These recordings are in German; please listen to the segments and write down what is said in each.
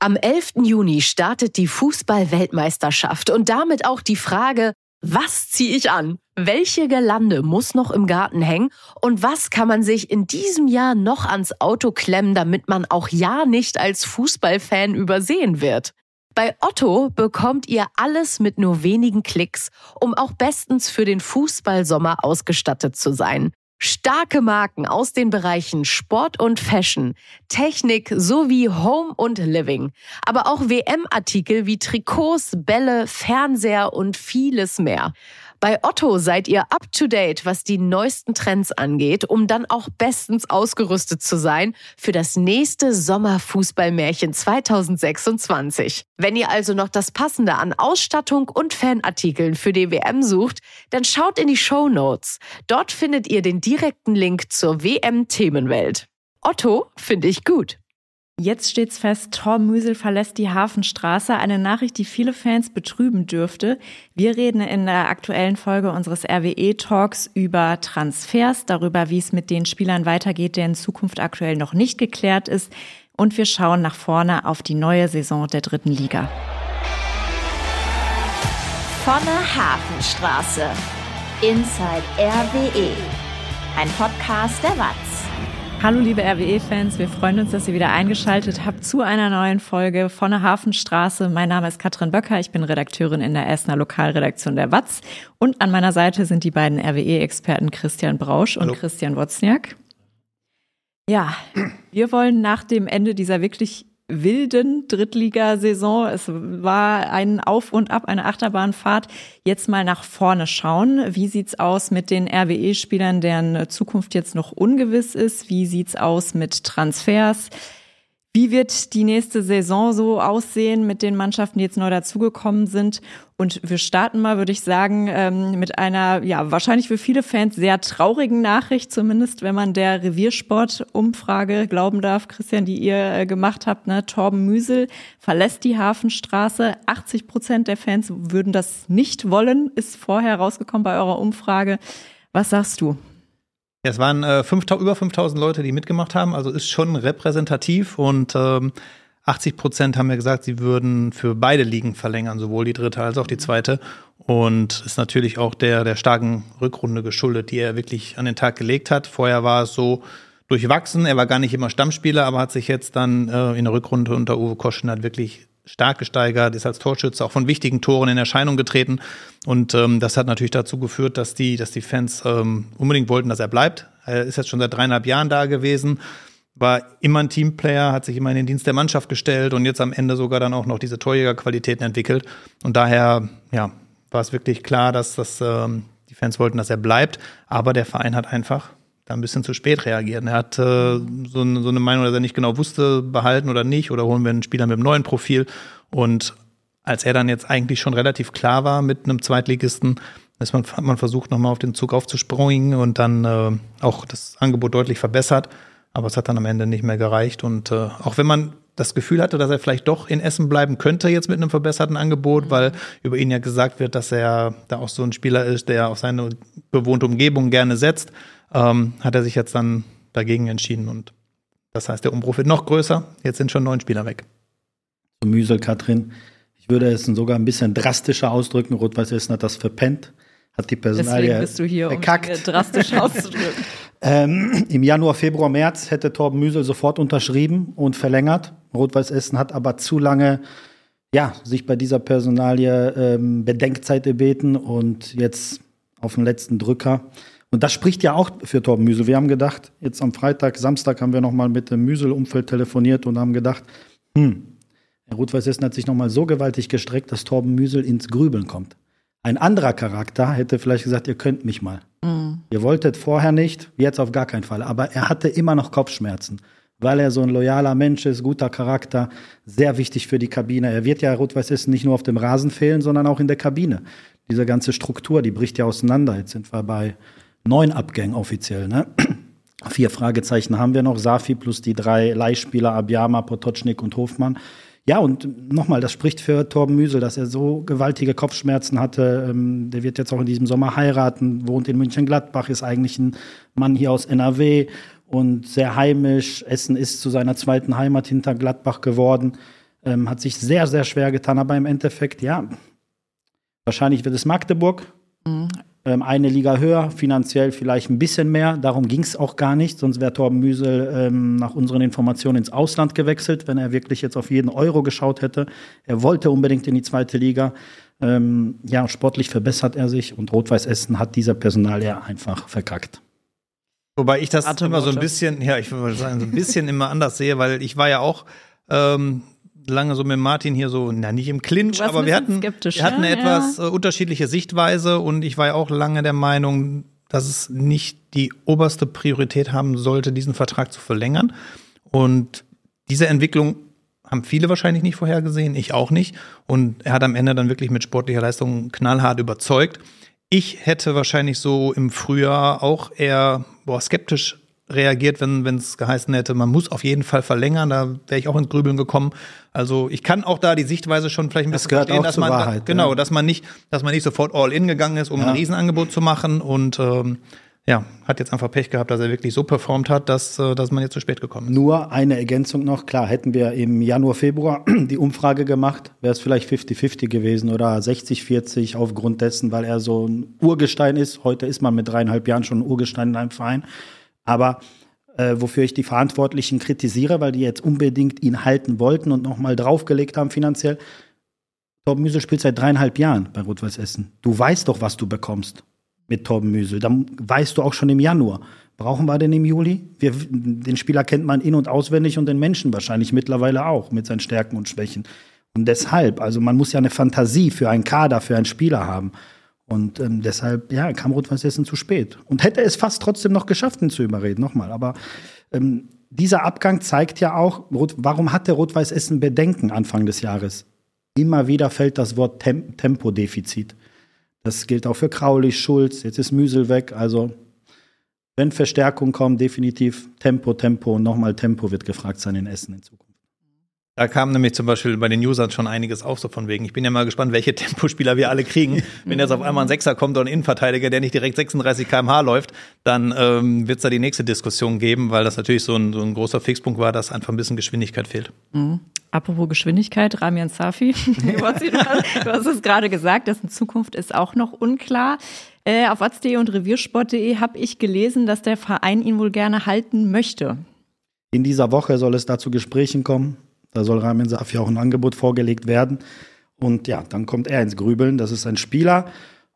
Am 11. Juni startet die Fußball-Weltmeisterschaft und damit auch die Frage, was ziehe ich an? Welche Girlande muss noch im Garten hängen? Und was kann man sich in diesem Jahr noch ans Auto klemmen, damit man auch ja nicht als Fußballfan übersehen wird? Bei Otto bekommt ihr alles mit nur wenigen Klicks, um auch bestens für den Fußballsommer ausgestattet zu sein. Starke Marken aus den Bereichen Sport und Fashion, Technik sowie Home und Living. Aber auch WM-Artikel wie Trikots, Bälle, Fernseher und vieles mehr. Bei Otto seid ihr up-to-date, was die neuesten Trends angeht, um dann auch bestens ausgerüstet zu sein für das nächste Sommerfußballmärchen 2026. Wenn ihr also noch das Passende an Ausstattung und Fanartikeln für die WM sucht, dann schaut in die Shownotes. Dort findet ihr den direkten Link zur WM-Themenwelt. Otto finde ich gut. Jetzt steht's fest, Torben Müsel verlässt die Hafenstraße. Eine Nachricht, die viele Fans betrüben dürfte. Wir reden in der aktuellen Folge unseres RWE-Talks über Transfers, darüber, wie es mit den Spielern weitergeht, der in Zukunft aktuell noch nicht geklärt ist. Und wir schauen nach vorne auf die neue Saison der 3. Liga. Von der Hafenstraße. Inside RWE. Ein Podcast der WAZ. Hallo liebe RWE-Fans, wir freuen uns, dass ihr wieder eingeschaltet habt zu einer neuen Folge von der Hafenstraße. Mein Name ist Katrin Böcker, ich bin Redakteurin in der Essener Lokalredaktion der WAZ. Und an meiner Seite sind die beiden RWE-Experten Christian Brausch und Christian Wozniak. Ja, wir wollen nach dem Ende dieser wirklich wilden Drittligasaison, es war ein Auf und Ab, eine Achterbahnfahrt, jetzt mal nach vorne schauen. Wie sieht's aus mit den RWE-Spielern, deren Zukunft jetzt noch ungewiss ist? Wie sieht's aus mit Transfers? Wie wird die nächste Saison so aussehen mit den Mannschaften, die jetzt neu dazugekommen sind? Und wir starten mal, würde ich sagen, mit einer, ja, wahrscheinlich für viele Fans sehr traurigen Nachricht, zumindest wenn man der Reviersport-Umfrage glauben darf, Christian, die ihr gemacht habt, ne? Torben Müsel verlässt die Hafenstraße. 80% der Fans würden das nicht wollen, ist vorher rausgekommen bei eurer Umfrage. Was sagst du? Ja, es waren über 5.000 Leute, die mitgemacht haben, also ist schon repräsentativ und 80% haben ja gesagt, sie würden für beide Ligen verlängern, sowohl die dritte als auch die zweite, und ist natürlich auch der starken Rückrunde geschuldet, die er wirklich an den Tag gelegt hat. Vorher war es so durchwachsen, er war gar nicht immer Stammspieler, aber hat sich jetzt dann in der Rückrunde unter Uwe Koschenath wirklich stark gesteigert, ist als Torschütze auch von wichtigen Toren in Erscheinung getreten. Und das hat natürlich dazu geführt, dass die Fans unbedingt wollten, dass er bleibt. Er ist jetzt schon seit 3,5 Jahren da gewesen, war immer ein Teamplayer, hat sich immer in den Dienst der Mannschaft gestellt und jetzt am Ende sogar dann auch noch diese Torjägerqualitäten entwickelt. Und daher war es wirklich klar, dass die Fans wollten, dass er bleibt. Aber der Verein hat einfach da ein bisschen zu spät reagiert. Er hat so eine Meinung, dass er nicht genau wusste, behalten oder nicht, oder holen wir einen Spieler mit einem neuen Profil. Und als er dann jetzt eigentlich schon relativ klar war mit einem Zweitligisten, hat man versucht, nochmal auf den Zug aufzuspringen und dann auch das Angebot deutlich verbessert. Aber es hat dann am Ende nicht mehr gereicht. Und auch wenn man das Gefühl hatte, dass er vielleicht doch in Essen bleiben könnte jetzt mit einem verbesserten Angebot, weil über ihn ja gesagt wird, dass er da auch so ein Spieler ist, der auf seine bewohnte Umgebung gerne setzt, hat er sich jetzt dann dagegen entschieden. Und das heißt, der Umbruch wird noch größer. Jetzt sind schon 9 Spieler weg. Müsel, Katrin, ich würde es sogar ein bisschen drastischer ausdrücken. Rot-Weiß Essen hat das verpennt, hat die Personalie Deswegen bist du hier, verkackt. Um drastisch auszudrücken. Im Januar, Februar, März hätte Torben Müsel sofort unterschrieben und verlängert. Rot-Weiß Essen hat aber zu lange sich bei dieser Personalie Bedenkzeit erbeten und jetzt auf den letzten Drücker. Und das spricht ja auch für Torben Müsel. Wir haben gedacht, jetzt am Samstag haben wir nochmal mit dem Müsel-Umfeld telefoniert und haben gedacht, Rot-Weiß Essen hat sich nochmal so gewaltig gestreckt, dass Torben Müsel ins Grübeln kommt. Ein anderer Charakter hätte vielleicht gesagt, ihr könnt mich mal. Ihr wolltet vorher nicht, jetzt auf gar keinen Fall. Aber er hatte immer noch Kopfschmerzen, weil er so ein loyaler Mensch ist, guter Charakter, sehr wichtig für die Kabine. Er wird ja Rot-Weiß Essen nicht nur auf dem Rasen fehlen, sondern auch in der Kabine. Diese ganze Struktur, die bricht ja auseinander. Jetzt sind wir bei 9 Abgängen offiziell, ne? 4 Fragezeichen haben wir noch, Safi plus die 3 Leihspieler, Abiyama, Potocznik und Hofmann. Ja, und nochmal, das spricht für Torben Müsel, dass er so gewaltige Kopfschmerzen hatte. Der wird jetzt auch in diesem Sommer heiraten, wohnt in Mönchengladbach, ist eigentlich ein Mann hier aus NRW und sehr heimisch. Essen ist zu seiner zweiten Heimat hinter Gladbach geworden. Hat sich sehr, sehr schwer getan, aber im Endeffekt, ja, wahrscheinlich wird es Magdeburg. Eine Liga höher, finanziell vielleicht ein bisschen mehr. Darum ging es auch gar nicht. Sonst wäre Torben Müsel nach unseren Informationen ins Ausland gewechselt, wenn er wirklich jetzt auf jeden Euro geschaut hätte. Er wollte unbedingt in die 2. Liga. Sportlich verbessert er sich und Rot-Weiß Essen hat dieser Personalie einfach verkackt. Wobei ich das immer so ein bisschen, ich würde sagen, so ein bisschen immer anders sehe, weil ich war ja auch lange so mit Martin hier so, nicht im Clinch, aber wir hatten eine etwas unterschiedliche Sichtweise und ich war ja auch lange der Meinung, dass es nicht die oberste Priorität haben sollte, diesen Vertrag zu verlängern. Und diese Entwicklung haben viele wahrscheinlich nicht vorhergesehen, ich auch nicht. Und er hat am Ende dann wirklich mit sportlicher Leistung knallhart überzeugt. Ich hätte wahrscheinlich so im Frühjahr auch eher skeptisch reagiert, wenn es geheißen hätte, man muss auf jeden Fall verlängern, da wäre ich auch ins Grübeln gekommen. Also ich kann auch da die Sichtweise schon vielleicht ein bisschen verstehen, dass man Wahrheit, dass man nicht sofort all in gegangen ist, um ein Riesenangebot zu machen und hat jetzt einfach Pech gehabt, dass er wirklich so performt hat, dass man jetzt zu spät gekommen ist. Nur eine Ergänzung noch, klar, hätten wir im Januar, Februar die Umfrage gemacht, wäre es vielleicht 50-50 gewesen oder 60-40 aufgrund dessen, weil er so ein Urgestein ist. Heute ist man mit 3,5 Jahren schon ein Urgestein in einem Verein. Aber wofür ich die Verantwortlichen kritisiere, weil die jetzt unbedingt ihn halten wollten und nochmal draufgelegt haben finanziell. Torben Müsel spielt seit 3,5 Jahren bei Rot-Weiß Essen. Du weißt doch, was du bekommst mit Torben Müsel. Dann weißt du auch schon im Januar. Brauchen wir den im Juli? Den Spieler kennt man in- und auswendig und den Menschen wahrscheinlich mittlerweile auch mit seinen Stärken und Schwächen. Und deshalb, also man muss ja eine Fantasie für einen Kader, für einen Spieler haben. Und deshalb, kam Rot-Weiß Essen zu spät. Und hätte es fast trotzdem noch geschafft, ihn zu überreden, nochmal. Aber dieser Abgang zeigt ja auch, warum hatte Rot-Weiß Essen Bedenken Anfang des Jahres? Immer wieder fällt das Wort Tempodefizit. Das gilt auch für Kraulich, Schulz, jetzt ist Müsel weg. Also wenn Verstärkung kommt, definitiv Tempo und nochmal Tempo wird gefragt sein in Essen in Zukunft. Da kam nämlich zum Beispiel bei den Usern schon einiges auf, so von wegen. Ich bin ja mal gespannt, welche Tempospieler wir alle kriegen. Wenn jetzt auf einmal ein Sechser kommt oder ein Innenverteidiger, der nicht direkt 36 km/h läuft, dann wird es da die nächste Diskussion geben, weil das natürlich so ein großer Fixpunkt war, dass einfach ein bisschen Geschwindigkeit fehlt. Apropos Geschwindigkeit, Ramian Safi, du hast es gerade gesagt, dessen Zukunft ist auch noch unklar. Auf watz.de und reviersport.de habe ich gelesen, dass der Verein ihn wohl gerne halten möchte. In dieser Woche soll es da zu Gesprächen kommen. Da soll Ramian Safi auch ein Angebot vorgelegt werden. Und dann kommt er ins Grübeln. Das ist ein Spieler.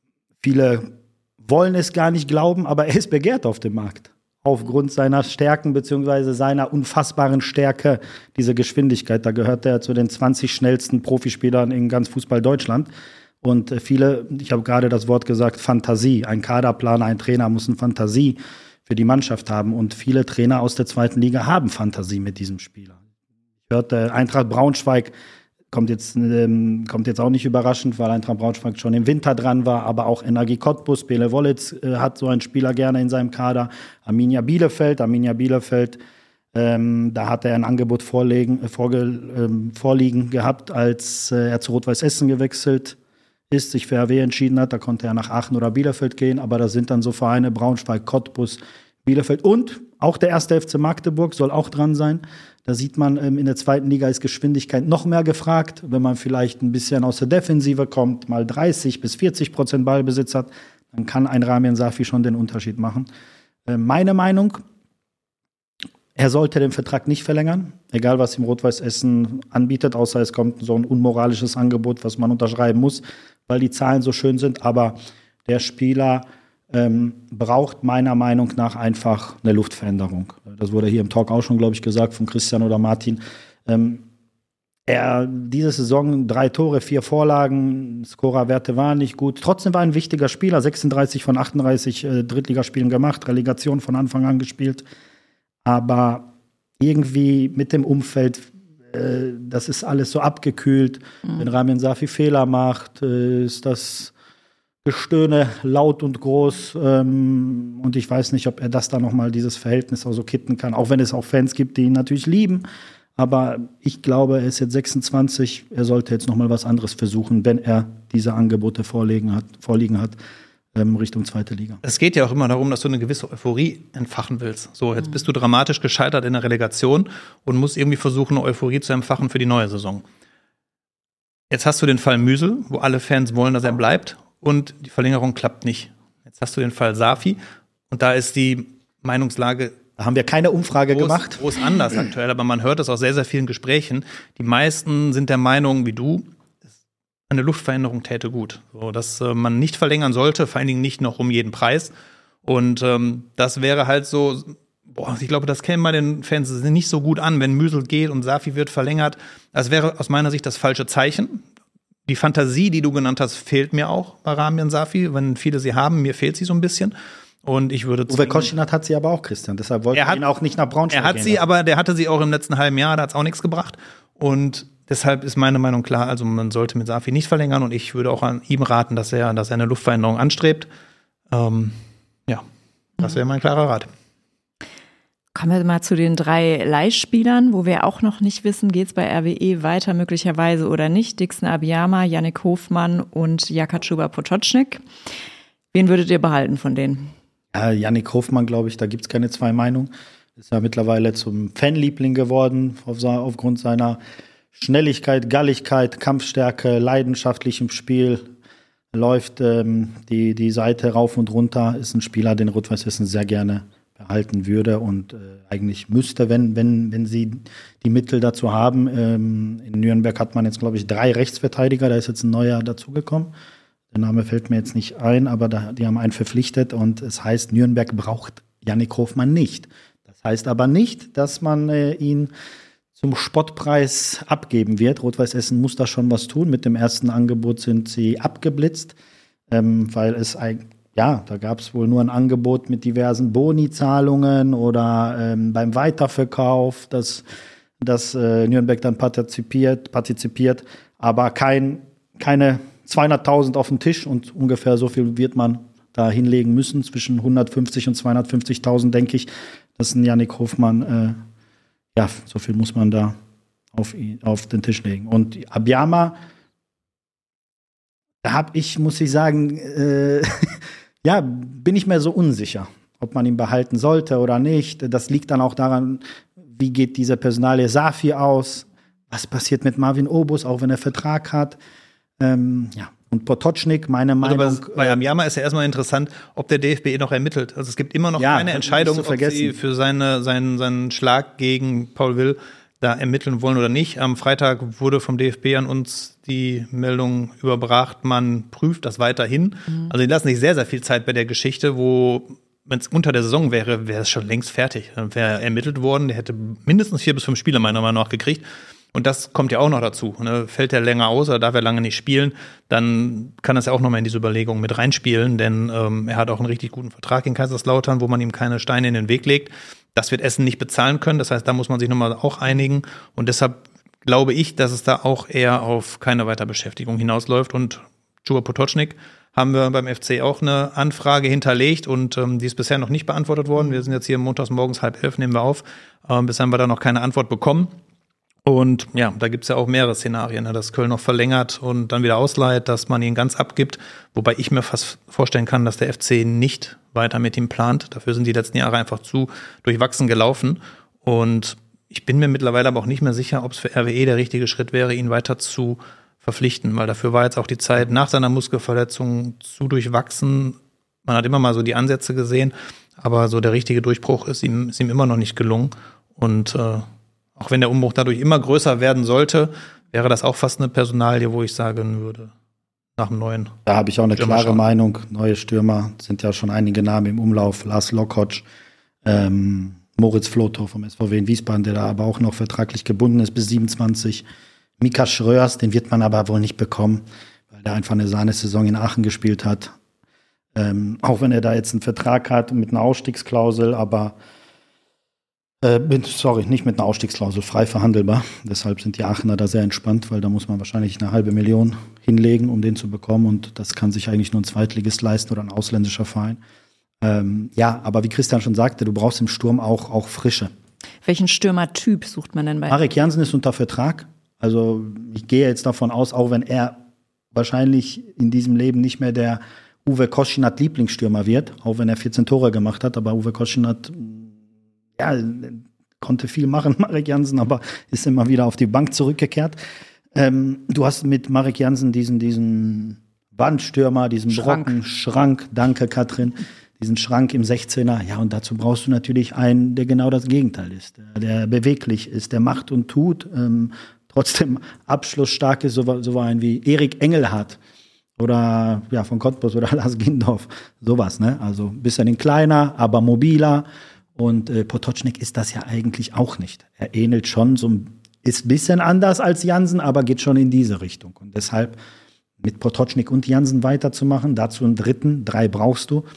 Viele wollen es gar nicht glauben, aber er ist begehrt auf dem Markt. Aufgrund seiner Stärken bzw. seiner unfassbaren Stärke, diese Geschwindigkeit. Da gehört er zu den 20 schnellsten Profispielern in ganz Fußball Deutschland. Und viele, ich habe gerade das Wort gesagt, Fantasie. Ein Kaderplaner, ein Trainer muss eine Fantasie für die Mannschaft haben. Und viele Trainer aus der 2. Liga haben Fantasie mit diesem Spieler. Ich hörte, Eintracht Braunschweig kommt jetzt auch nicht überraschend, weil Eintracht Braunschweig schon im Winter dran war, aber auch Energie Cottbus, Bele Wollitz hat so einen Spieler gerne in seinem Kader. Arminia Bielefeld, da hat er ein Angebot vorliegen gehabt, als er zu Rot-Weiß Essen gewechselt ist, sich für RW entschieden hat. Da konnte er nach Aachen oder Bielefeld gehen, aber da sind dann so Vereine Braunschweig, Cottbus, Bielefeld und auch der 1. FC Magdeburg soll auch dran sein. Da sieht man, in der 2. Liga ist Geschwindigkeit noch mehr gefragt. Wenn man vielleicht ein bisschen aus der Defensive kommt, mal 30-40% Ballbesitz hat, dann kann ein Ramian Safi schon den Unterschied machen. Meine Meinung, er sollte den Vertrag nicht verlängern, egal was ihm Rot-Weiß Essen anbietet, außer es kommt so ein unmoralisches Angebot, was man unterschreiben muss, weil die Zahlen so schön sind. Aber der Spieler braucht meiner Meinung nach einfach eine Luftveränderung. Das wurde hier im Talk auch schon, glaube ich, gesagt von Christian oder Martin. Diese Saison 3 Tore, 4 Vorlagen, Scorerwerte waren nicht gut. Trotzdem war ein wichtiger Spieler, 36 von 38 Drittligaspielen gemacht, Relegation von Anfang an gespielt. Aber irgendwie mit dem Umfeld, das ist alles so abgekühlt. Wenn Ramian Safi Fehler macht, ist das Gestöhne laut und groß. Und ich weiß nicht, ob er das da nochmal, dieses Verhältnis auch so kitten kann. Auch wenn es auch Fans gibt, die ihn natürlich lieben. Aber ich glaube, er ist jetzt 26. Er sollte jetzt nochmal was anderes versuchen, wenn er diese Angebote vorliegen hat. Richtung zweite Liga. Es geht ja auch immer darum, dass du eine gewisse Euphorie entfachen willst. So, jetzt bist du dramatisch gescheitert in der Relegation und musst irgendwie versuchen, eine Euphorie zu entfachen für die neue Saison. Jetzt hast du den Fall Müsel, wo alle Fans wollen, dass er bleibt und die Verlängerung klappt nicht. Jetzt hast du den Fall Safi und da ist die Meinungslage Da haben wir keine Umfrage gemacht. Groß anders aktuell, aber man hört es aus sehr, sehr vielen Gesprächen. Die meisten sind der Meinung, wie du, eine Luftveränderung täte gut. So, dass man nicht verlängern sollte, vor allen Dingen nicht noch um jeden Preis. Und das wäre halt so, ich glaube, das käme bei den Fans nicht so gut an, wenn Müsel geht und Safi wird verlängert. Das wäre aus meiner Sicht das falsche Zeichen. Die Fantasie, die du genannt hast, fehlt mir auch bei Ramian Safi. Wenn viele sie haben, mir fehlt sie so ein bisschen. Und ich würde Uwe Koschinat hat sie aber auch, Christian. Deshalb wollte ich ihn auch nicht nach Braunschweig Er hat sie, aber der hatte sie auch im letzten halben Jahr, da hat es auch nichts gebracht. Und deshalb ist meine Meinung klar, also man sollte mit Safi nicht verlängern. Und ich würde auch an ihm raten, dass er eine Luftveränderung anstrebt. Das wäre mein klarer Rat. Kommen wir mal zu den 3 Leihspielern, wo wir auch noch nicht wissen, geht es bei RWE weiter möglicherweise oder nicht. Dixon Abiyama, Yannick Hofmann und Jaka Chuba-Potočnik. Wen würdet ihr behalten von denen? Ja, Yannick Hofmann, glaube ich, da gibt es keine zwei Meinungen. Ist ja mittlerweile zum Fanliebling geworden, aufgrund seiner Schnelligkeit, Galligkeit, Kampfstärke, leidenschaftlichem Spiel. Läuft die Seite rauf und runter. Ist ein Spieler, den Rot-Weiß Essen sehr gerne behalten würde und eigentlich müsste, wenn sie die Mittel dazu haben. In Nürnberg hat man jetzt, glaube ich, 3 Rechtsverteidiger. Da ist jetzt ein neuer dazugekommen. Der Name fällt mir jetzt nicht ein, aber die haben einen verpflichtet und es heißt, Nürnberg braucht Yannick Hofmann nicht. Das heißt aber nicht, dass man ihn zum Spottpreis abgeben wird. Rot-Weiß Essen muss da schon was tun. Mit dem ersten Angebot sind sie abgeblitzt, weil da gab es wohl nur ein Angebot mit diversen Boni-Zahlungen oder beim Weiterverkauf, dass Nürnberg dann partizipiert, aber keine 200.000 auf den Tisch und ungefähr so viel wird man da hinlegen müssen, zwischen 150 und 250.000, denke ich. Das ist ein Yannick Hofmann, so viel muss man da auf den Tisch legen. Und Abiyama, muss ich sagen, bin ich mir so unsicher, ob man ihn behalten sollte oder nicht. Das liegt dann auch daran, wie geht diese Personalie Safi aus, was passiert mit Marvin Obus, auch wenn er Vertrag hat. Und Potočnik, meine Meinung. Also bei Abiyama ist ja erstmal interessant, ob der DFB noch ermittelt. Also es gibt immer noch keine Entscheidung, ob sie für seinen Schlag gegen Paul Will da ermitteln wollen oder nicht. Am Freitag wurde vom DFB an uns die Meldung überbracht, man prüft das weiterhin. Also die lassen sich sehr, sehr viel Zeit bei der Geschichte, wenn es unter der Saison wäre es schon längst fertig. Dann wäre ermittelt worden, der hätte mindestens 4 bis 5 Spiele meiner Meinung nach gekriegt. Und das kommt ja auch noch dazu. Ne? Fällt er länger aus oder darf er lange nicht spielen, dann kann das ja auch nochmal in diese Überlegung mit reinspielen, denn er hat auch einen richtig guten Vertrag in Kaiserslautern, wo man ihm keine Steine in den Weg legt. Das wird Essen nicht bezahlen können, das heißt, da muss man sich nochmal auch einigen. Und deshalb glaube ich, dass es da auch eher auf keine Weiterbeschäftigung hinausläuft. Und Chuba-Potočnik haben wir beim FC auch eine Anfrage hinterlegt und die ist bisher noch nicht beantwortet worden. Wir sind jetzt hier montags morgens 10:30, nehmen wir auf. Bisher haben wir da noch keine Antwort bekommen. Und ja, da gibt es ja auch mehrere Szenarien, ne? Dass Köln noch verlängert und dann wieder ausleiht, dass man ihn ganz abgibt. Wobei ich mir fast vorstellen kann, dass der FC nicht weiter mit ihm plant. Dafür sind die letzten Jahre einfach zu durchwachsen gelaufen. Und ich bin mir mittlerweile aber auch nicht mehr sicher, ob es für RWE der richtige Schritt wäre, ihn weiter zu verpflichten. Weil dafür war jetzt auch die Zeit nach seiner Muskelverletzung zu durchwachsen. Man hat immer mal so die Ansätze gesehen, aber so der richtige Durchbruch ist ihm immer noch nicht gelungen. Und auch wenn der Umbruch dadurch immer größer werden sollte, wäre das auch fast eine Personalie, wo ich sagen würde, nach dem neuen. Da habe ich auch eine klare Meinung. Neue Stürmer sind ja schon einige Namen im Umlauf. Lars Lokotsch, Moritz Flotow vom SVW in Wiesbaden, der da aber auch noch vertraglich gebunden ist bis 27. Mika Schröers, den wird man aber wohl nicht bekommen, weil der einfach eine Sahnesaison in Aachen gespielt hat. Auch wenn er da jetzt einen Vertrag hat mit einer Ausstiegsklausel, aber nicht mit einer Ausstiegsklausel, frei verhandelbar. Deshalb sind die Aachener da sehr entspannt, weil da muss man wahrscheinlich 500.000 hinlegen, um den zu bekommen. Und das kann sich eigentlich nur ein Zweitligist leisten oder ein ausländischer Verein. Aber wie Christian schon sagte, du brauchst im Sturm auch Frische. Welchen Stürmertyp sucht man denn bei? Marek Jansen ist unter Vertrag. Also ich gehe jetzt davon aus, auch wenn er wahrscheinlich in diesem Leben nicht mehr der Uwe Koschinat Lieblingsstürmer wird, auch wenn er 14 Tore gemacht hat. Aber Uwe Koschinat, konnte viel machen, Marek Jansen, aber ist immer wieder auf die Bank zurückgekehrt. Du hast mit Marek Jansen diesen Wandstürmer, diesen Schrank, danke Katrin, diesen Schrank im 16er. Ja, und dazu brauchst du natürlich einen, der genau das Gegenteil ist, der beweglich ist, der macht und tut, trotzdem abschlussstark ist, so ein wie Erik Engelhardt oder von Cottbus oder Lars Gindorf, sowas, ne? Also ein bisschen kleiner, aber mobiler. Und Potočnik ist das ja eigentlich auch nicht. Er ähnelt schon ist ein bisschen anders als Jansen, aber geht schon in diese Richtung. Und deshalb mit Potočnik und Jansen weiterzumachen, dazu einen dritten, 3 brauchst du.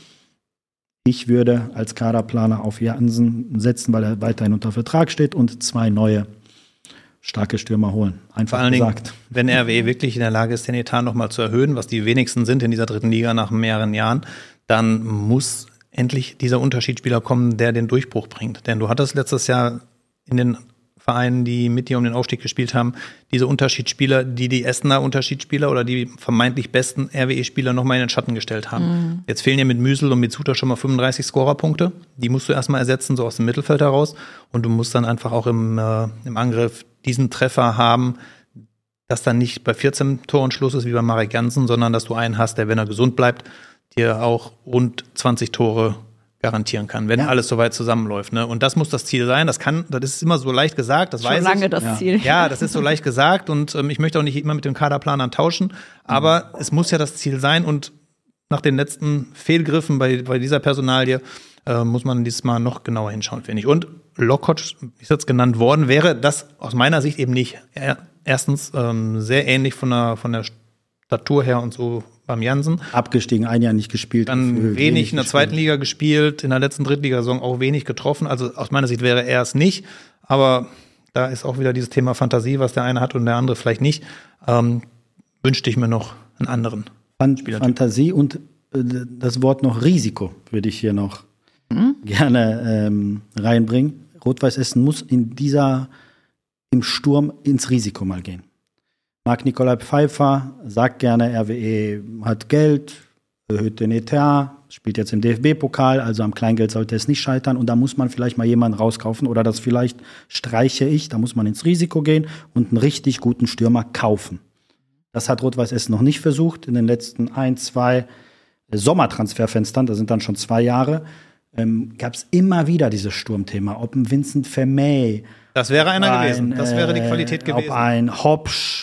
Ich würde als Kaderplaner auf Jansen setzen, weil er weiterhin unter Vertrag steht und 2 neue starke Stürmer holen. Einfach vor allen gesagt. Dingen, wenn RWE wirklich in der Lage ist, den Etat nochmal zu erhöhen, was die wenigsten sind in dieser 3. Liga nach mehreren Jahren, dann muss endlich dieser Unterschiedsspieler kommen, der den Durchbruch bringt. Denn du hattest letztes Jahr in den Vereinen, die mit dir um den Aufstieg gespielt haben, diese Unterschiedsspieler, die Essener Unterschiedsspieler oder die vermeintlich besten RWE-Spieler nochmal in den Schatten gestellt haben. Mhm. Jetzt fehlen dir mit Müsel und mit Suter schon mal 35 Scorerpunkte. Die musst du erstmal ersetzen, so aus dem Mittelfeld heraus. Und du musst dann einfach auch im Angriff diesen Treffer haben, dass dann nicht bei 14 Toren Schluss ist wie bei Marek Jansen, sondern dass du einen hast, der, wenn er gesund bleibt, dir auch rund 20 Tore garantieren kann, wenn alles soweit zusammenläuft. Ne? Und das muss das Ziel sein. Das ist immer so leicht gesagt, das weiß ich. Schon lange das Ziel. Ja, das ist so leicht gesagt und ich möchte auch nicht immer mit dem Kaderplanern tauschen, aber es muss ja das Ziel sein und nach den letzten Fehlgriffen bei dieser Personalie muss man diesmal noch genauer hinschauen, finde ich. Und Lokoc, ist jetzt genannt worden, wäre das aus meiner Sicht eben nicht. Erstens sehr ähnlich von der Statur her und so beim Jansen. Abgestiegen, ein Jahr nicht gespielt. Dann wenig in der 2. Liga gespielt, in der letzten Drittligasaison auch wenig getroffen. Also aus meiner Sicht wäre er es nicht. Aber da ist auch wieder dieses Thema Fantasie, was der eine hat und der andere vielleicht nicht. Wünschte ich mir noch einen anderen Spieler. Fantasie und das Wort noch Risiko würde ich hier noch gerne reinbringen. Rot-Weiß Essen muss im Sturm ins Risiko mal gehen. Marc-Nicolai Pfeiffer sagt gerne, RWE hat Geld, erhöht den Etat, spielt jetzt im DFB-Pokal, also am Kleingeld sollte es nicht scheitern. Und da muss man vielleicht mal jemanden rauskaufen oder das vielleicht streiche ich. Da muss man ins Risiko gehen und einen richtig guten Stürmer kaufen. Das hat Rot-Weiß Essen noch nicht versucht. In den letzten 1, 2 Sommertransferfenstern, das sind dann schon 2 Jahre, gab es immer wieder dieses Sturmthema. Ob ein Vincent Vermey, das wäre einer gewesen. Das wäre die Qualität gewesen. Ob ein Hopsch,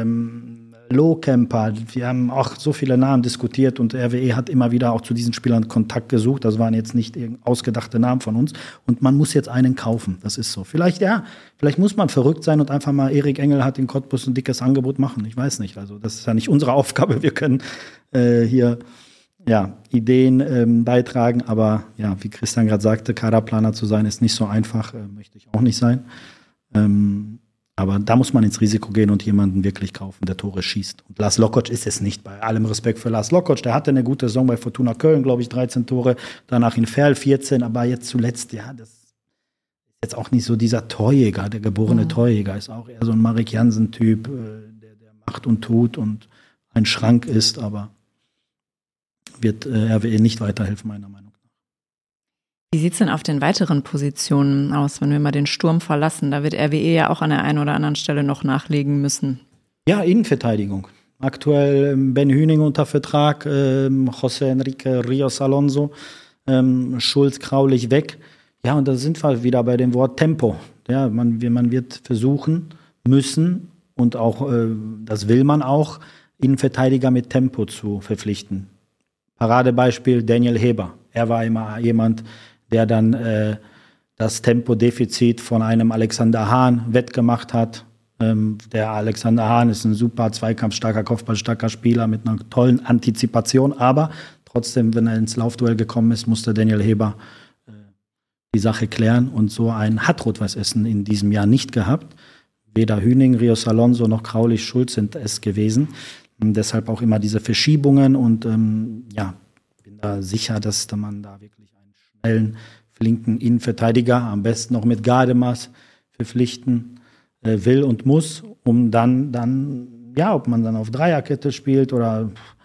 Lohkemper. Wir haben auch so viele Namen diskutiert und RWE hat immer wieder auch zu diesen Spielern Kontakt gesucht. Das waren jetzt nicht ausgedachte Namen von uns. Und man muss jetzt einen kaufen. Das ist so. Vielleicht muss man verrückt sein und einfach mal Erik Engelhardt in Cottbus ein dickes Angebot machen. Ich weiß nicht. Also das ist ja nicht unsere Aufgabe. Wir können hier Ideen beitragen, aber wie Christian gerade sagte, Kaderplaner zu sein, ist nicht so einfach, möchte ich auch nicht sein. Aber da muss man ins Risiko gehen und jemanden wirklich kaufen, der Tore schießt. Und Lars Lokoc ist es nicht, bei allem Respekt für Lars Lokoc, der hatte eine gute Saison bei Fortuna Köln, glaube ich, 13 Tore, danach in Verl 14, aber jetzt zuletzt, das ist jetzt auch nicht so dieser Torjäger, der geborene Torjäger, ist auch eher so ein Marek Jansen-Typ, der macht und tut und ein Schrank ist, aber wird RWE nicht weiterhelfen, meiner Meinung nach. Wie sieht es denn auf den weiteren Positionen aus, wenn wir mal den Sturm verlassen? Da wird RWE ja auch an der einen oder anderen Stelle noch nachlegen müssen. Ja, Innenverteidigung. Aktuell Ben Hüning unter Vertrag, José Enrique Rios Alonso, Schulz Kraulich weg. Ja, und da sind wir wieder bei dem Wort Tempo. Ja, man wird versuchen müssen und auch, das will man auch, Innenverteidiger mit Tempo zu verpflichten. Paradebeispiel Daniel Heber. Er war immer jemand, der dann das Tempodefizit von einem Alexander Hahn wettgemacht hat. Der Alexander Hahn ist ein super zweikampfstarker, kopfballstarker Spieler mit einer tollen Antizipation. Aber trotzdem, wenn er ins Laufduell gekommen ist, musste Daniel Heber die Sache klären. Und so einen hat Rot-Weiß Essen in diesem Jahr nicht gehabt. Weder Hüning, Rios Alonso noch Kraulich Schulz sind es gewesen. Und deshalb auch immer diese Verschiebungen und bin da sicher, dass man da wirklich einen schnellen, flinken Innenverteidiger, am besten noch mit Gardemaß, verpflichten will und muss, um dann ob man dann auf Dreierkette spielt oder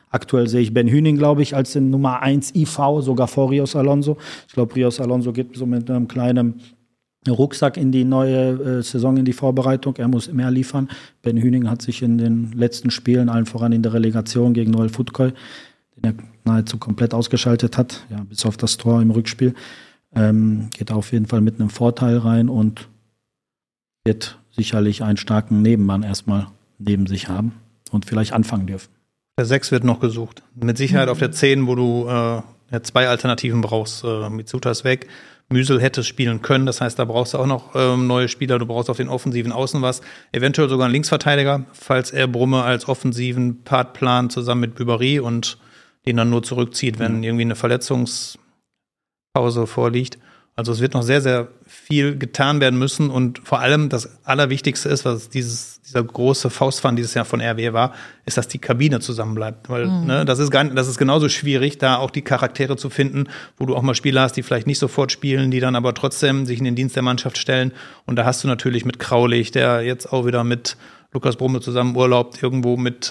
Aktuell sehe ich Ben Hüning, glaube ich, als den Nummer 1 IV, sogar vor Rios Alonso. Ich glaube, Rios Alonso geht so mit einem kleinen Rucksack in die neue Saison, in die Vorbereitung. Er muss mehr liefern. Ben Hüning hat sich in den letzten Spielen, allen voran in der Relegation gegen Noel Futkoi, den er nahezu komplett ausgeschaltet hat, ja, bis auf das Tor im Rückspiel, geht auf jeden Fall mit einem Vorteil rein und wird sicherlich einen starken Nebenmann erstmal neben sich haben und vielleicht anfangen dürfen. Der 6 wird noch gesucht. Mit Sicherheit auf der 10, wo du 2 Alternativen brauchst. Mitsuta ist weg. Müsel hätte spielen können. Das heißt, da brauchst du auch noch neue Spieler. Du brauchst auf den offensiven Außen was. Eventuell sogar einen Linksverteidiger, falls er Brumme als offensiven Part plant, zusammen mit Bübery und den dann nur zurückzieht, wenn irgendwie eine Verletzungspause vorliegt. Also es wird noch sehr, sehr viel getan werden müssen und vor allem das Allerwichtigste ist, was dieser große Faustpfand dieses Jahr von RWE war, ist, dass die Kabine zusammenbleibt. Weil das ist genauso schwierig, da auch die Charaktere zu finden, wo du auch mal Spieler hast, die vielleicht nicht sofort spielen, die dann aber trotzdem sich in den Dienst der Mannschaft stellen. Und da hast du natürlich mit Kraulich, der jetzt auch wieder mit Lukas Brumme zusammen urlaubt, irgendwo mit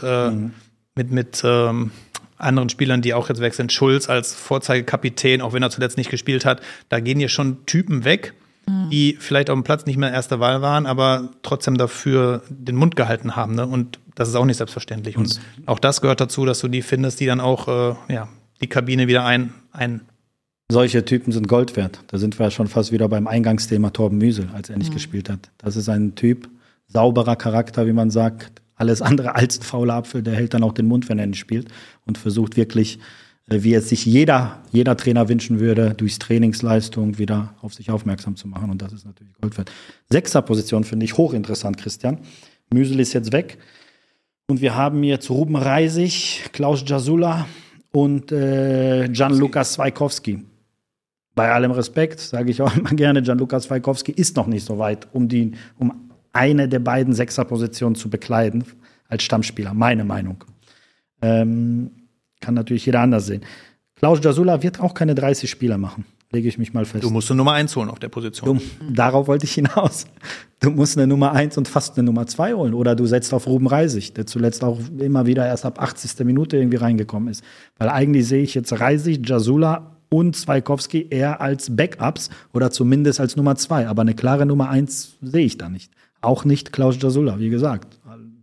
anderen Spielern, die auch jetzt weg sind. Schulz als Vorzeigekapitän, auch wenn er zuletzt nicht gespielt hat. Da gehen hier schon Typen weg, die vielleicht auf dem Platz nicht mehr erste Wahl waren, aber trotzdem dafür den Mund gehalten haben. Ne? Und das ist auch nicht selbstverständlich. Und auch das gehört dazu, dass du die findest, die dann auch die Kabine wieder ein. Solche Typen sind Gold wert. Da sind wir schon fast wieder beim Eingangsthema Torben Müsel, als er nicht gespielt hat. Das ist ein Typ, sauberer Charakter, wie man sagt. Alles andere als ein fauler Apfel, der hält dann auch den Mund, wenn er nicht spielt und versucht wirklich, wie es sich jeder Trainer wünschen würde, durchs Trainingsleistung wieder auf sich aufmerksam zu machen. Und das ist natürlich Gold wert. 6er-Position finde ich hochinteressant, Christian. Müsel ist jetzt weg. Und wir haben jetzt Ruben Reisig, Klaus Jasula und Gianluca Swaikowski. Bei allem Respekt, sage ich auch immer gerne, Gianluca Swaikowski ist noch nicht so weit, um eine der beiden Sechserpositionen zu bekleiden als Stammspieler, meine Meinung. Kann natürlich jeder anders sehen. Klaus Jasula wird auch keine 30 Spieler machen, lege ich mich mal fest. Du musst eine Nummer 1 holen auf der Position. Darauf wollte ich hinaus. Du musst eine Nummer 1 und fast eine Nummer 2 holen. Oder du setzt auf Ruben Reisig, der zuletzt auch immer wieder erst ab 80. Minute irgendwie reingekommen ist. Weil eigentlich sehe ich jetzt Reisig, Jasula und Swaikowski eher als Backups oder zumindest als Nummer 2. Aber eine klare Nummer 1 sehe ich da nicht. Auch nicht Klaus Jasula, wie gesagt.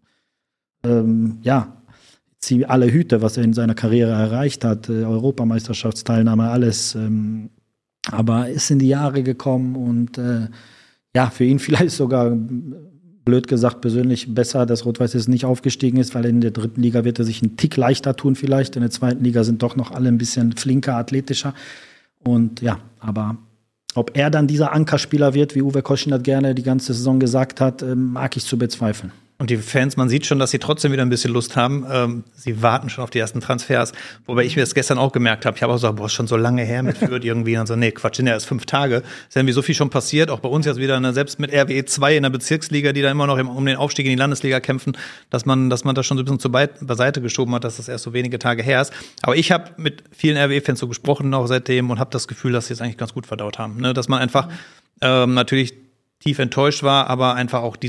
Ziehe alle Hüte, was er in seiner Karriere erreicht hat. Europameisterschaftsteilnahme, alles. Aber ist in die Jahre gekommen und für ihn vielleicht sogar, blöd gesagt, persönlich besser, dass Rot-Weiß jetzt nicht aufgestiegen ist, weil in der 3. Liga wird er sich einen Tick leichter tun vielleicht. In der 2. Liga sind doch noch alle ein bisschen flinker, athletischer. Und aber ob er dann dieser Ankerspieler wird, wie Uwe Koschinat gerne die ganze Saison gesagt hat, mag ich zu bezweifeln. Und die Fans, man sieht schon, dass sie trotzdem wieder ein bisschen Lust haben. Sie warten schon auf die ersten Transfers. Wobei ich mir das gestern auch gemerkt habe. Ich habe auch gesagt, ist schon so lange her mit Fürth irgendwie. Und so, nee, Quatsch, sind ja erst 5 Tage. Ist irgendwie so viel schon passiert. Auch bei uns jetzt wieder, selbst mit RWE 2 in der Bezirksliga, die da immer noch um den Aufstieg in die Landesliga kämpfen, dass man das schon so ein bisschen beiseite geschoben hat, dass das erst so wenige Tage her ist. Aber ich habe mit vielen RWE-Fans so gesprochen noch seitdem und habe das Gefühl, dass sie es eigentlich ganz gut verdaut haben. Ne? Dass man einfach natürlich tief enttäuscht war, aber einfach auch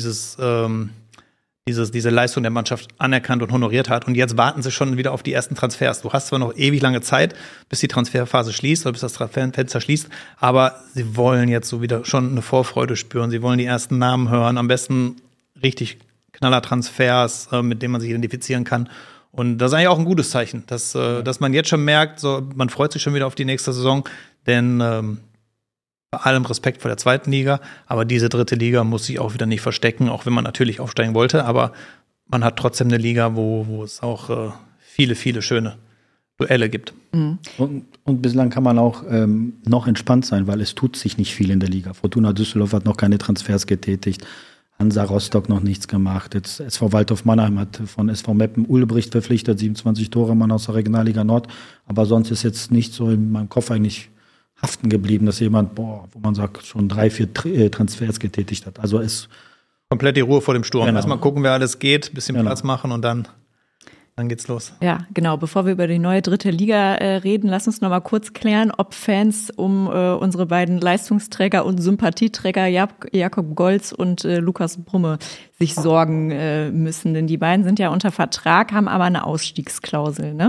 diese Leistung der Mannschaft anerkannt und honoriert hat. Und jetzt warten sie schon wieder auf die ersten Transfers. Du hast zwar noch ewig lange Zeit, bis die Transferphase schließt oder bis das Transferfenster schließt, aber sie wollen jetzt so wieder schon eine Vorfreude spüren. Sie wollen die ersten Namen hören, am besten richtig Knaller-Transfers, mit denen man sich identifizieren kann. Und das ist eigentlich auch ein gutes Zeichen, dass man jetzt schon merkt, so, man freut sich schon wieder auf die nächste Saison, denn bei allem Respekt vor der 2. Liga, aber diese 3. Liga muss sich auch wieder nicht verstecken, auch wenn man natürlich aufsteigen wollte, aber man hat trotzdem eine Liga, wo es auch viele, viele schöne Duelle gibt. Mhm. Und bislang kann man auch noch entspannt sein, weil es tut sich nicht viel in der Liga. Fortuna Düsseldorf hat noch keine Transfers getätigt, Hansa Rostock noch nichts gemacht, jetzt SV Waldhof Mannheim hat von SV Meppen Ulbricht verpflichtet, 27 Tore, Mann aus der Regionalliga Nord, aber sonst ist jetzt nicht so in meinem Kopf eigentlich haften geblieben, dass jemand, wo man sagt, schon 3, 4 Transfers getätigt hat. Also es komplett die Ruhe vor dem Sturm. Genau. Erstmal gucken, wer alles geht, bisschen Platz machen und dann. Dann geht's los. Ja, genau. Bevor wir über die neue 3. Liga reden, lass uns noch mal kurz klären, ob Fans um unsere beiden Leistungsträger und Sympathieträger Jakob Golz und Lukas Brumme sich sorgen müssen. Denn die beiden sind ja unter Vertrag, haben aber eine Ausstiegsklausel, ne?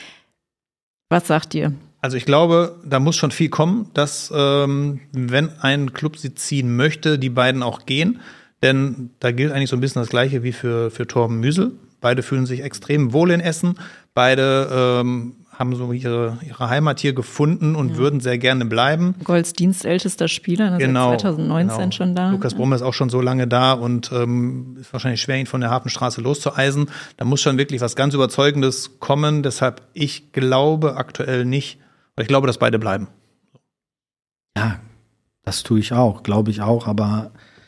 Was sagt ihr? Also ich glaube, da muss schon viel kommen, dass wenn ein Club sie ziehen möchte, die beiden auch gehen. Denn da gilt eigentlich so ein bisschen das Gleiche wie für Torben Müsel. Beide fühlen sich extrem wohl in Essen. Beide haben so ihre Heimat hier gefunden und würden sehr gerne bleiben. Golds dienstältester Spieler, seit 2019 schon da. Lukas Brumme ist auch schon so lange da und ist wahrscheinlich schwer, ihn von der Hafenstraße loszueisen. Da muss schon wirklich was ganz Überzeugendes kommen. Deshalb, ich glaube aktuell nicht, ich glaube, dass beide bleiben. Ja, das tue ich auch, glaube ich auch, aber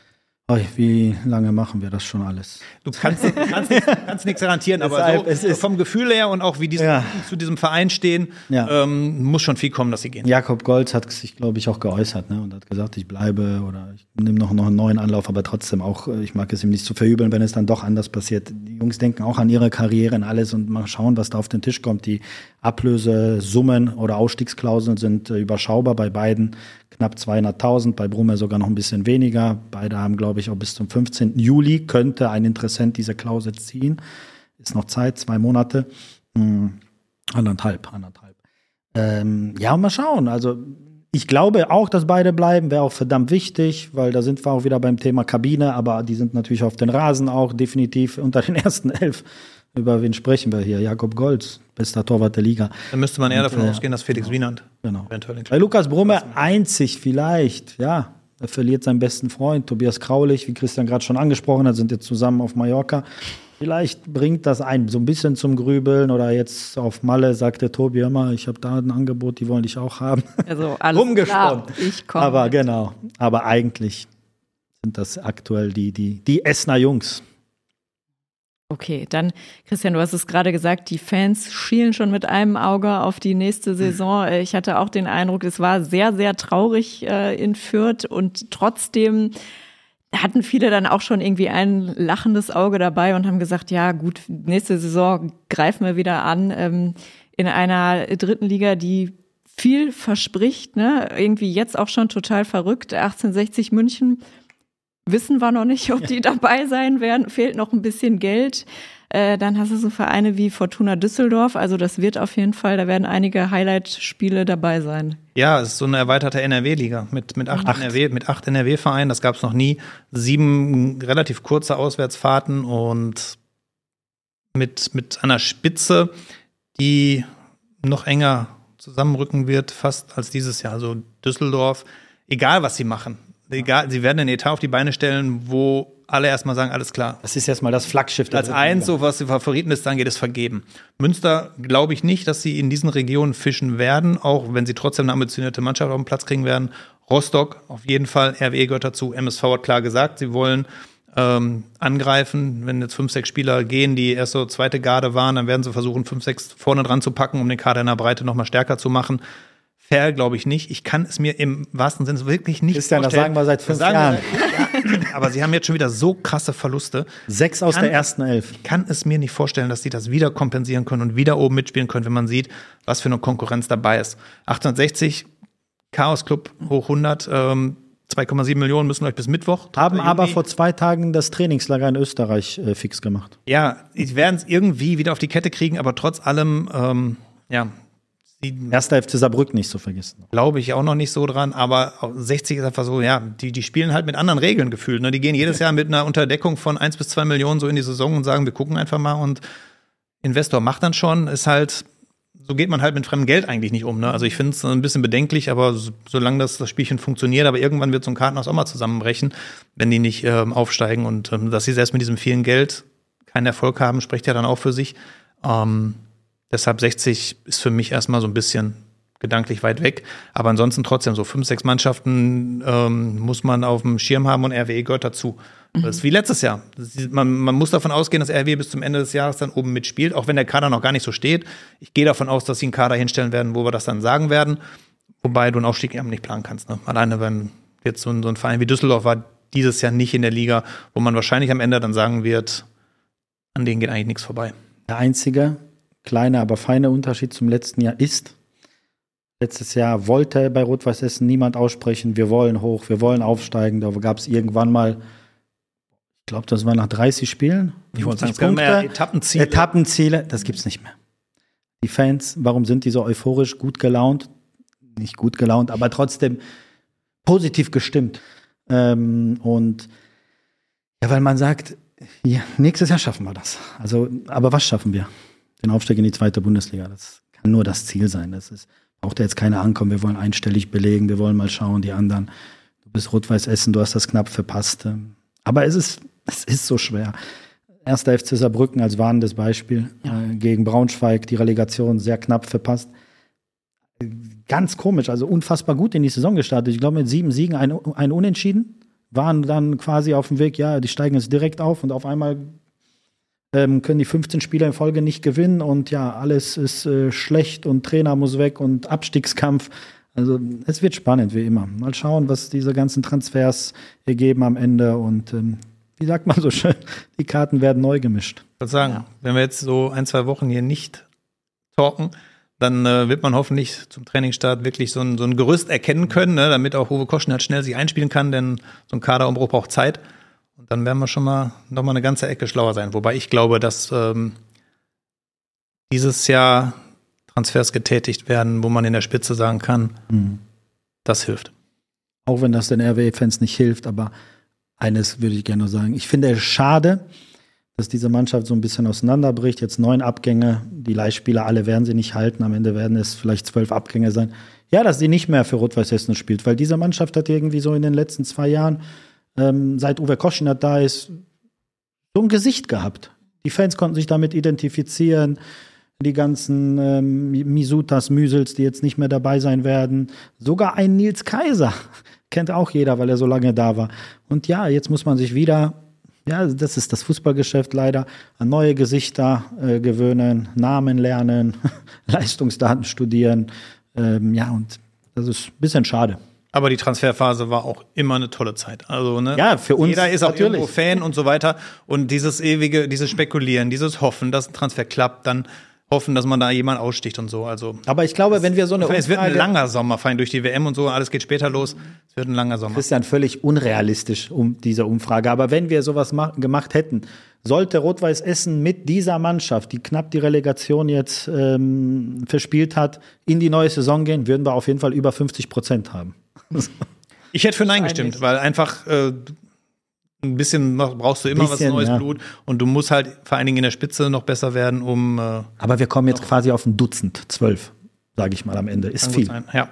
wie lange machen wir das schon alles? Du kannst nichts garantieren, aber so vom Gefühl her und auch wie die zu diesem Verein stehen, muss schon viel kommen, dass sie gehen. Jakob Golz hat sich, glaube ich, auch geäußert, ne, und hat gesagt, ich bleibe oder ich nehme noch einen neuen Anlauf, aber trotzdem auch, ich mag es ihm nicht zu verübeln, wenn es dann doch anders passiert. Die Jungs denken auch an ihre Karriere und alles und mal schauen, was da auf den Tisch kommt. Die Ablösesummen oder Ausstiegsklauseln sind überschaubar bei beiden. Knapp 200.000, bei Brumme sogar noch ein bisschen weniger. Beide haben, glaube ich, auch bis zum 15. Juli könnte ein Interessent diese Klausel ziehen. Ist noch Zeit, 2 Monate. Anderthalb. Ja, mal schauen. Also ich glaube auch, dass beide bleiben. Wäre auch verdammt wichtig, weil da sind wir auch wieder beim Thema Kabine. Aber die sind natürlich auf den Rasen auch definitiv unter den ersten 11. Über wen sprechen wir hier? Jakob Golz, bester Torwart der Liga. Dann müsste man eher davon ausgehen, dass Felix Wienand eventuell. Bei Lukas Brumme einzig vielleicht, ja, er verliert seinen besten Freund, Tobias Kraulich, wie Christian gerade schon angesprochen hat, sind jetzt zusammen auf Mallorca. Vielleicht bringt das einen so ein bisschen zum Grübeln oder jetzt auf Malle sagt der Tobi immer, ich habe da ein Angebot, die wollen dich auch haben. Also alles klar, ich komme. Aber genau, aber eigentlich sind das aktuell die Essener Jungs. Okay, dann, Christian, du hast es gerade gesagt, die Fans schielen schon mit einem Auge auf die nächste Saison. Ich hatte auch den Eindruck, es war sehr, sehr traurig in Fürth und trotzdem hatten viele dann auch schon irgendwie ein lachendes Auge dabei und haben gesagt, ja gut, nächste Saison greifen wir wieder an in einer 3. Liga, die viel verspricht, ne? Irgendwie jetzt auch schon total verrückt, 1860 München. Wissen wir noch nicht, ob die dabei sein werden. Fehlt noch ein bisschen Geld. Dann hast du so Vereine wie Fortuna Düsseldorf. Also das wird auf jeden Fall, da werden einige Highlight-Spiele dabei sein. Ja, es ist so eine erweiterte NRW-Liga mit 8 NRW-Vereinen. Das gab es noch nie. 7 relativ kurze Auswärtsfahrten und mit einer Spitze, die noch enger zusammenrücken wird, fast als dieses Jahr. Also Düsseldorf, egal was sie machen. Egal, sie werden einen Etat auf die Beine stellen, wo alle erstmal sagen, alles klar. Das ist erstmal das Flaggschiff. Platz 1, so was die Favoritenliste angeht, ist vergeben. Münster glaube ich nicht, dass sie in diesen Regionen fischen werden, auch wenn sie trotzdem eine ambitionierte Mannschaft auf den Platz kriegen werden. Rostock auf jeden Fall, RWE gehört dazu. MSV hat klar gesagt, sie wollen angreifen. Wenn jetzt 5, 6 Spieler gehen, die erst so zweite Garde waren, dann werden sie versuchen, 5, 6 vorne dran zu packen, um den Kader in der Breite noch mal stärker zu machen. Fair glaube ich nicht. Ich kann es mir im wahrsten Sinne wirklich nicht vorstellen. Das sagen wir seit 5 Jahren. Aber sie haben jetzt schon wieder so krasse Verluste. 6 aus der ersten 11. Ich kann es mir nicht vorstellen, dass sie das wieder kompensieren können und wieder oben mitspielen können, wenn man sieht, was für eine Konkurrenz dabei ist. 1860, Chaos Club hoch 100, 2,7 Millionen müssen euch bis Mittwoch. Haben aber vor 2 Tagen das Trainingslager in Österreich fix gemacht. Ja, sie werden es irgendwie wieder auf die Kette kriegen, aber trotz allem, Erster FC Saarbrücken nicht zu vergessen. Glaube ich auch noch nicht so dran, aber 60 ist einfach so, ja, die spielen halt mit anderen Regeln gefühlt. Ne? Die gehen jedes Jahr mit einer Unterdeckung von 1 bis 2 Millionen so in die Saison und sagen, wir gucken einfach mal und Investor macht dann schon, ist halt, so geht man halt mit fremdem Geld eigentlich nicht um. Ne? Also ich finde es ein bisschen bedenklich, aber solange das Spielchen funktioniert, aber irgendwann wird so ein Kartenhaus auch mal zusammenbrechen, wenn die nicht aufsteigen und dass sie selbst mit diesem vielen Geld keinen Erfolg haben, spricht ja dann auch für sich. Deshalb 60 ist für mich erstmal so ein bisschen gedanklich weit weg. Aber ansonsten trotzdem so 5, 6 Mannschaften muss man auf dem Schirm haben und RWE gehört dazu. Das ist wie letztes Jahr. Man muss davon ausgehen, dass RWE bis zum Ende des Jahres dann oben mitspielt, auch wenn der Kader noch gar nicht so steht. Ich gehe davon aus, dass sie einen Kader hinstellen werden, wo wir das dann sagen werden. Wobei du einen Aufstieg eben nicht planen kannst. Ne? Alleine, wenn jetzt so ein Verein wie Düsseldorf war dieses Jahr nicht in der Liga, wo man wahrscheinlich am Ende dann sagen wird, an denen geht eigentlich nichts vorbei. Der einzige kleine, aber feine Unterschied zum letzten Jahr ist, letztes Jahr wollte bei Rot-Weiß Essen niemand aussprechen, wir wollen hoch, wir wollen aufsteigen. Da gab es irgendwann mal, ich glaube, das war nach 30 Spielen. Ich wollte sagen, Etappenziele, das gibt es nicht mehr. Die Fans, warum sind die so euphorisch, gut gelaunt? Nicht gut gelaunt, aber trotzdem positiv gestimmt. Und ja, weil man sagt, ja, nächstes Jahr schaffen wir das. Also, aber was schaffen wir? Den Aufstieg in die 2. Bundesliga. Das kann nur das Ziel sein. Das ist, braucht ja jetzt keiner ankommen. Wir wollen einstellig belegen. Wir wollen mal schauen, die anderen. Du bist Rot-Weiß Essen, du hast das knapp verpasst. Aber es ist so schwer. 1. FC Saarbrücken als warnendes Beispiel. Gegen Braunschweig die Relegation sehr knapp verpasst. Ganz komisch, also unfassbar gut in die Saison gestartet. Ich glaube, mit 7 Siegen, ein Unentschieden. Waren dann quasi auf dem Weg, ja, die steigen jetzt direkt auf und auf einmal können die 15 Spieler in Folge nicht gewinnen und ja, alles ist schlecht und Trainer muss weg und Abstiegskampf. Also es wird spannend, wie immer. Mal schauen, was diese ganzen Transfers ergeben am Ende und wie sagt man so schön, die Karten werden neu gemischt. Ich würde sagen, wenn wir jetzt so 1-2 Wochen hier nicht talken, dann wird man hoffentlich zum Trainingsstart wirklich so ein Gerüst erkennen können, ne, damit auch Uwe Koschner schnell sich einspielen kann, denn so ein Kaderumbruch braucht Zeit. Und dann werden wir schon mal noch mal eine ganze Ecke schlauer sein. Wobei ich glaube, dass dieses Jahr Transfers getätigt werden, wo man in der Spitze sagen kann, das hilft. Auch wenn das den RWE-Fans nicht hilft, aber eines würde ich gerne noch sagen. Ich finde es schade, dass diese Mannschaft so ein bisschen auseinanderbricht. Jetzt 9 Abgänge, die Leihspieler, alle werden sie nicht halten. Am Ende werden es vielleicht 12 Abgänge sein. Ja, dass sie nicht mehr für Rot-Weiß Essen spielt, weil diese Mannschaft hat irgendwie so in den letzten 2 Jahren, seit Uwe Koschner da ist, so ein Gesicht gehabt. Die Fans konnten sich damit identifizieren. Die ganzen Misutas, Müsels, die jetzt nicht mehr dabei sein werden. Sogar ein Nils Kaiser kennt auch jeder, weil er so lange da war. Und ja, jetzt muss man sich wieder, ja, das ist das Fußballgeschäft leider, an neue Gesichter gewöhnen, Namen lernen, Leistungsdaten studieren. Ja, und das ist ein bisschen schade. Aber die Transferphase war auch immer eine tolle Zeit. Also, ne? Ja, für uns. Jeder ist auch natürlich irgendwo Fan und so weiter. Und dieses Spekulieren, dieses Hoffen, dass ein Transfer klappt, dann hoffen, dass man da jemand aussticht und so. Also, aber ich glaube, wenn wir so eine Umfrage... Es wird ein langer Sommer, fein durch die WM und so, alles geht später los. Es wird ein langer Sommer. Christian, völlig unrealistisch diese Umfrage. Aber wenn wir sowas gemacht hätten, sollte Rot-Weiß Essen mit dieser Mannschaft, die knapp die Relegation jetzt verspielt hat, in die neue Saison gehen, würden wir auf jeden Fall über 50% haben. Ich hätte für Nein gestimmt, weil einfach ein bisschen brauchst du immer was neues Blut und du musst halt vor allen Dingen in der Spitze noch besser werden, um aber wir kommen jetzt quasi auf ein Dutzend, 12, sage ich mal am Ende. Ist viel. Ja.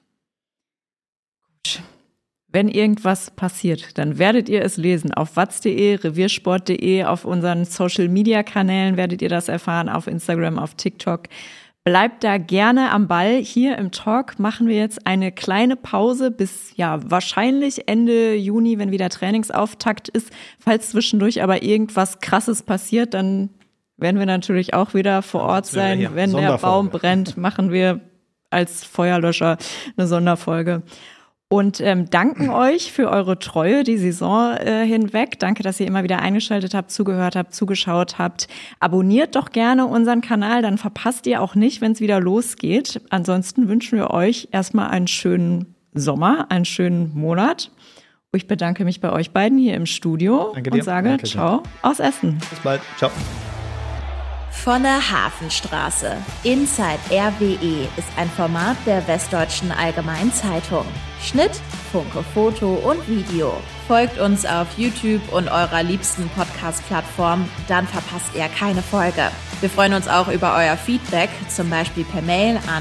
Wenn irgendwas passiert, dann werdet ihr es lesen. Auf watz.de, reviersport.de, auf unseren Social-Media-Kanälen werdet ihr das erfahren, auf Instagram, auf TikTok. Bleibt da gerne am Ball. Hier im Talk machen wir jetzt eine kleine Pause bis ja wahrscheinlich Ende Juni, wenn wieder Trainingsauftakt ist. Falls zwischendurch aber irgendwas Krasses passiert, dann werden wir natürlich auch wieder vor Ort sein. Ja, wenn der Baum brennt, machen wir als Feuerlöscher eine Sonderfolge. Und danken euch für eure Treue die Saison hinweg. Danke, dass ihr immer wieder eingeschaltet habt, zugehört habt, zugeschaut habt. Abonniert doch gerne unseren Kanal, dann verpasst ihr auch nicht, wenn es wieder losgeht. Ansonsten wünschen wir euch erstmal einen schönen Sommer, einen schönen Monat. Ich bedanke mich bei euch beiden hier im Studio und sage Ciao aus Essen. Bis bald. Ciao. Von der Hafenstraße. Inside RWE ist ein Format der Westdeutschen Allgemeinen Zeitung. Schnitt, Funke, Foto und Video. Folgt uns auf YouTube und eurer liebsten Podcast-Plattform, dann verpasst ihr keine Folge. Wir freuen uns auch über euer Feedback, zum Beispiel per Mail an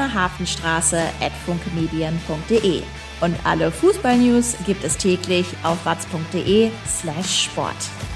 vonnerhafenstraße@funkemedien.de. Und alle Fußball-News gibt es täglich auf watz.de/sport.